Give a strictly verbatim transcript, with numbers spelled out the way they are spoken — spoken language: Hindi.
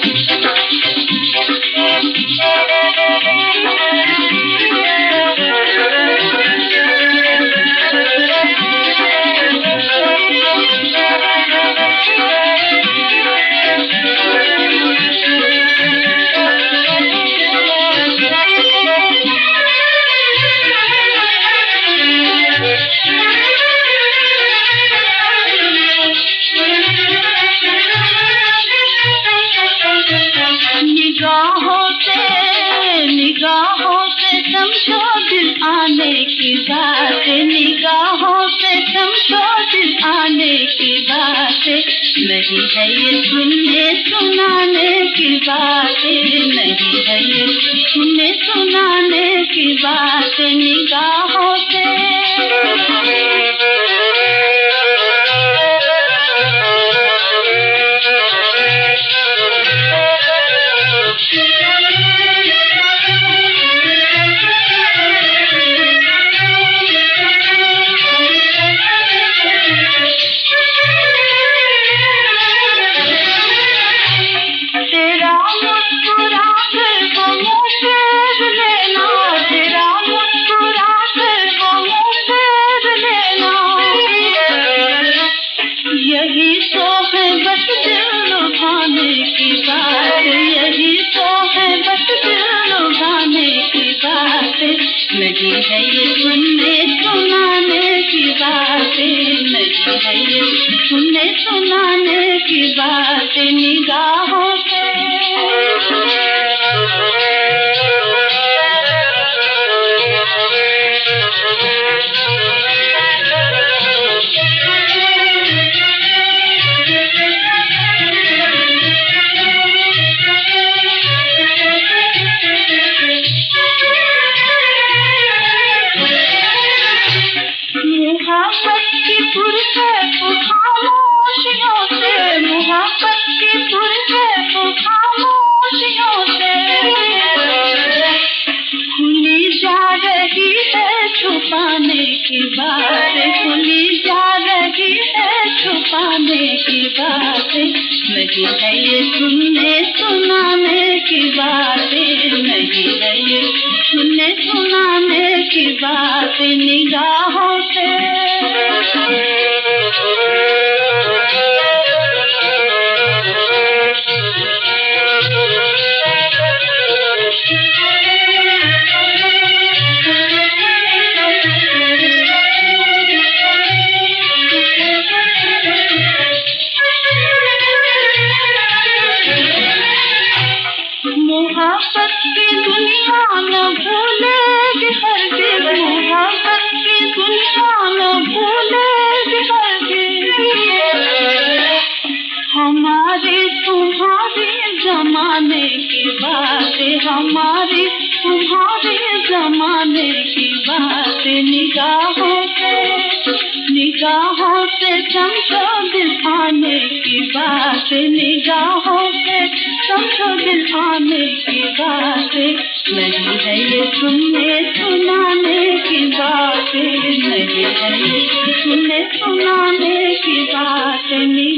निगाहों से निगाहों से समझो दिल आने की बात, निगाहों से समझो दिल आने की बात नहीं है ये सुनने सुनाने की बात, नहीं है ये सुनने सुनाने की बात। निगाहों से यही तो है बस दिल लुभाने की बात, यही तो है बस दिल लुभाने की बात नहीं है ये सुनने सुनाने की बात, नहीं है ये सुनने सुनाने की बात। निगाहों से मोहब्बत की फुर्सत खामोशियों से, मोहब्बत की फुर्सत खामोशियों से खुली जा रही है छुपाने की बात, खुली जा रही है छुपाने की बात नहीं है ये सुनने सुनाने की बात, नहीं है ये सुनने सुनाने की बात। निगाहों से मोहब्बत की दुनिया न भूलेगी हरगिज़, मोहब्बत की दुनिया न भूलेगी हरगिज़ हमारी तुम्हारी जमाने की बात, हमारी तुम्हारी जमाने की बात। निगाहों से निगाहों से समझो दिल आने की बात, निगाहों से समझो दिल आने की बात नहीं है ये सुनने सुनाने की बात, नहीं है ये सुनने सुनाने की बात।